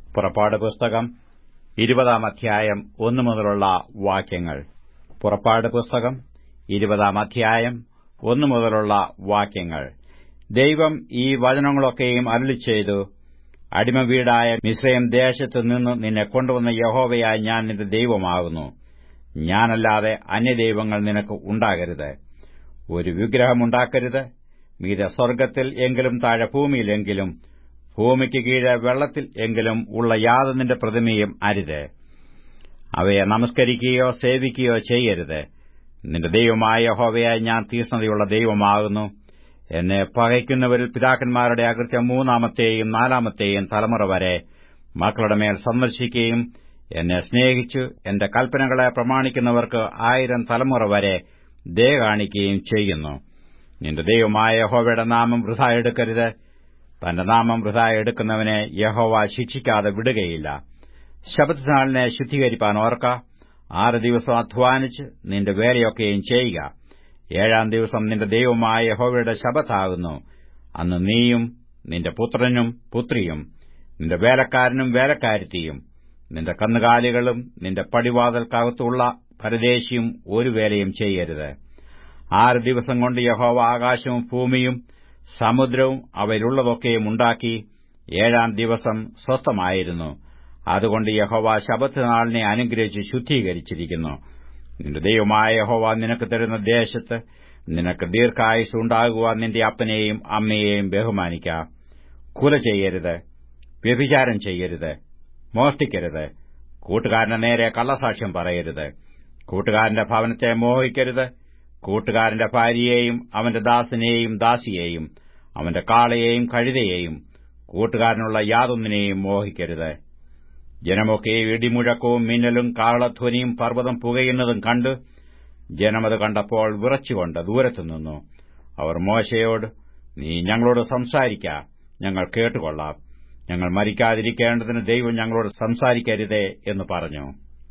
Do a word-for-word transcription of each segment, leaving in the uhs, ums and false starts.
പുറപ്പാട് പുസ്തകം ഇരുപതാം അധ്യായം ഒന്നു മുതലുള്ള വാക്യങ്ങൾ. പുറപ്പാട് പുസ്തകം ഇരുപതാം അധ്യായം ഒന്നു മുതലുള്ള വാക്യങ്ങൾ. ദൈവം ഈ വചനങ്ങളൊക്കെയും അരുളിച്ചെയ്തു, അടിമവീടായ മിസ്രയീം ദേശത്തു നിന്ന് നിന്നെ കൊണ്ടുവന്ന യഹോവയായ ഞാൻ നിന്റെ ദൈവമാകുന്നു. ഞാനല്ലാതെ അന്യദൈവങ്ങൾ നിനക്ക് ഉണ്ടാകരുത്. ഒരു വിഗ്രഹമുണ്ടാക്കരുത്. മീതെ സ്വർഗ്ഗത്തിൽ എങ്കിലും താഴെ ഭൂമിയിലെങ്കിലും ഭൂമിക്ക് കീഴെ വെള്ളത്തിൽ എങ്കിലും ഉള്ള യാതൊന്നിന്റെ പ്രതിമയും അരുത്. അവയെ നമസ്കരിക്കുകയോ സേവിക്കുകയോ ചെയ്യരുത്. നിന്റെ ദൈവമായ യഹോവയായ ഞാൻ തീക്ഷ്ണതയുള്ള ദൈവമാകുന്നു. എന്നെ പകയ്ക്കുന്നവരിൽ പിതാക്കന്മാരുടെ അകൃത്യം മൂന്നാമത്തെയും നാലാമത്തെയും തലമുറ വരെ മക്കളുടെ മേൽ സന്ദർശിക്കുകയും എന്നെ സ്നേഹിച്ചു എന്റെ കൽപ്പനകളെ പ്രമാണിക്കുന്നവർക്ക് ആയിരം തലമുറ വരെ ദയ കാണിക്കുകയും ചെയ്യുന്നു. നിന്റെ ദൈവമായ യഹോവയുടെ നാമം വൃഥാ എടുക്കരുത്. തന്റെ നാമം വൃഥാ എടുക്കുന്നവനെ യഹോവ ശിക്ഷിക്കാതെ വിടുകയില്ല. ശബ്ബത്തുനാളിനെ ശുദ്ധീകരിപ്പാൻ ഓർക്ക. ആറ് ദിവസം അധ്വാനിച്ച് നിന്റെ വേലയൊക്കെയും ചെയ്യുക. ഏഴാം ദിവസം നിന്റെ ദൈവമായ യഹോവയുടെ ശബ്ബത്താകുന്നു. അന്ന് നീയും നിന്റെ പുത്രനും പുത്രിയും നിന്റെ വേലക്കാരനും വേലക്കാരത്തിയും നിന്റെ കന്നുകാലികളും നിന്റെ പടിവാതിൽക്കകത്തുള്ള പരദേശിയും ഒരു വേലയും ചെയ്യരുത്. ആറ് ദിവസം കൊണ്ട് യഹോവ ആകാശവും ഭൂമിയും സമുദ്രവും അവയിലുള്ളതൊക്കെയും ഉണ്ടാക്കി. ഏഴാം ദിവസം സ്വസ്ഥമായിരുന്നു. അതുകൊണ്ട് യഹോവ ശബ്ബത്തുനാളിനെ അനുഗ്രഹിച്ച് ശുദ്ധീകരിച്ചിരിക്കുന്നു. നിന്റെ ദൈവമായ യഹോവ നിനക്ക് തരുന്ന ദേശത്ത് നിനക്ക് ദീർഘായുസ്സ് ഉണ്ടാകുവാൻ നിന്റെ അപ്പനെയും അമ്മയെയും ബഹുമാനിക്ക. കുല ചെയ്യരുത്. വ്യഭിചാരം ചെയ്യരുത്. മോഷ്ടിക്കരുത്. കൂട്ടുകാരന്റെ നേരെ കള്ളസാക്ഷ്യം പറയരുത്. കൂട്ടുകാരന്റെ ഭവനത്തെ മോഹിക്കരുത്. കൂട്ടുകാരന്റെ ഭാര്യയെയും അവന്റെ ദാസനെയും ദാസിയെയും അവന്റെ കാളയെയും കഴുതയെയും കൂട്ടുകാരനുള്ള യാതൊന്നിനെയും മോഹിക്കരുത്. ജനമൊക്കെ ഇടിമുഴക്കവും മിന്നലും കാഹളധ്വനിയും പർവ്വതം പുകയുന്നതും കണ്ടു. ജനമത് കണ്ടപ്പോൾ വിറച്ചുകൊണ്ട് ദൂരത്തുനിന്നു. അവർ മോശയോട്, നീ ഞങ്ങളോട് സംസാരിക്ക, ഞങ്ങൾ കേട്ടുകൊള്ളാം. ഞങ്ങൾ മരിക്കാതിരിക്കേണ്ടതിന് ദൈവം ഞങ്ങളോട് സംസാരിക്കരുതേ എന്ന് പറഞ്ഞു.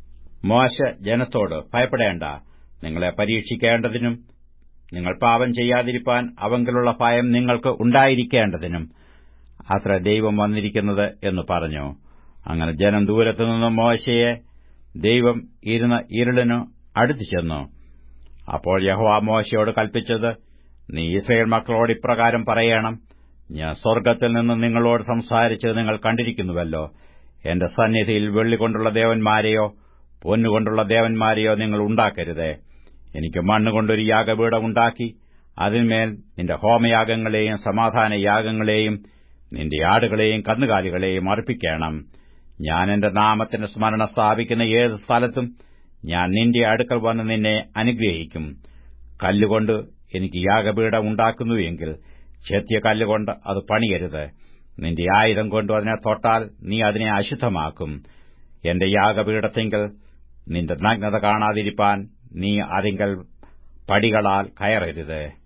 മോശെ ജനത്തോട്, ഭയപ്പെടേണ്ട. നിങ്ങളെ പരീക്ഷിക്കേണ്ടതിനും നിങ്ങൾ പാപം ചെയ്യാതിരിപ്പാൻ അവങ്കലുള്ള ഭയം നിങ്ങൾക്ക് ഉണ്ടായിരിക്കേണ്ടതിനും അത്ര ദൈവം വന്നിരിക്കുന്നത് എന്ന് പറഞ്ഞു. അങ്ങനെ ജനം ദൂരത്തുനിന്ന് മോശയെ ദൈവം ഇരുന്ന ഇരുളിനു അടുത്തു ചെന്നു. അപ്പോൾ യഹോവ മോശയോട് കൽപ്പിച്ചത്, നീ യിസ്രായേൽ മക്കളോട് ഇപ്രകാരം പറയണം. ഞാൻ സ്വർഗ്ഗത്തിൽ നിന്ന് നിങ്ങളോട് സംസാരിച്ചത് നിങ്ങൾ കണ്ടിരിക്കുന്നുവല്ലോ. എന്റെ സന്നിധിയിൽ വെള്ളികൊണ്ടുള്ള ദേവന്മാരെയോ പൊന്നുകൊണ്ടുള്ള ദേവന്മാരെയോ നിങ്ങൾ ഉണ്ടാക്കരുത്. എനിക്ക് മണ്ണുകൊണ്ടൊരു യാഗപീഠം ഉണ്ടാക്കി അതിന്മേൽ നിന്റെ ഹോമയാഗങ്ങളെയും സമാധാനയാഗങ്ങളെയും നിന്റെ ആടുകളെയും കന്നുകാലികളെയും അർപ്പിക്കണം. ഞാൻ എന്റെ നാമത്തിന്റെ സ്മരണ സ്ഥാപിക്കുന്ന ഏത് സ്ഥലത്തും ഞാൻ നിന്റെ അടുക്കൽ വന്ന് നിന്നെ അനുഗ്രഹിക്കും. കല്ലുകൊണ്ട് എനിക്ക് യാഗപീഠം ഉണ്ടാക്കുന്നുവെങ്കിൽ ചെത്തിയ കല്ലുകൊണ്ട് അത് പണിയരുത്. നിന്റെ ആയുധം കൊണ്ട് അതിനെ തൊട്ടാൽ നീ അതിനെ അശുദ്ധമാക്കും. എന്റെ യാഗപീഠത്തിങ്കൽ നിന്റെ നഗ്നത കാണാതിരിപ്പാൻ നീ അതിങ്കൽ പടികളാൽ കയറരുത്.